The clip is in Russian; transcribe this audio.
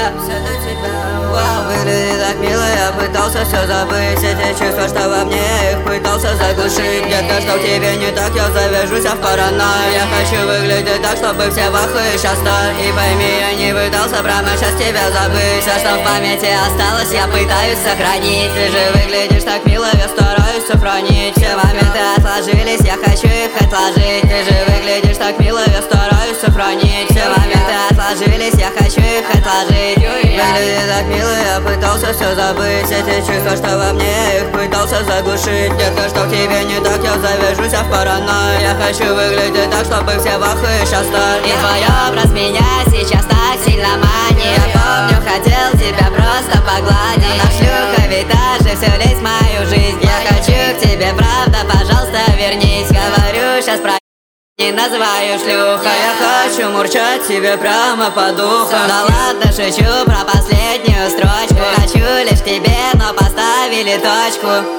Выглядит так мило, я пытался все забыть. Эти чувства, что во мне, их пытался заглушить. Детка, что в тебе не так, я завяжусь, в паранойю. Я хочу выглядеть так, чтобы все в ахуе сейчас стали. И пойми, я не пытался прямо сейчас тебя забыть. Все, что в памяти осталось, я пытаюсь сохранить. Ты же выглядишь так мило, я стараюсь сохранить. Все моменты отложились, я хочу их отложить. Ты же выглядишь так мило, я стараюсь сохранить. Все моменты отложились, я хочу их отложить. Выглядит так мило, я пытался все забыть. Эти чувства, что во мне, их пытался заглушить. Детка, что в тебе не так, я завяжусь, в паранойю. Я хочу выглядеть так, чтобы все в ахуе сейчас стали. И твой образ меня сейчас так сильно манит. Я помню, хотел тебя просто погладить. На шлюха витаже все лезть в мою жизнь. Я хочу к тебе, правда, пожалуйста, вернись. Говорю сейчас про не называю шлюха. Я хочу мурчать тебе прямо по духам. Да ладно, шучу про последнюю строчку. Хочу лишь к тебе, но поставили точку.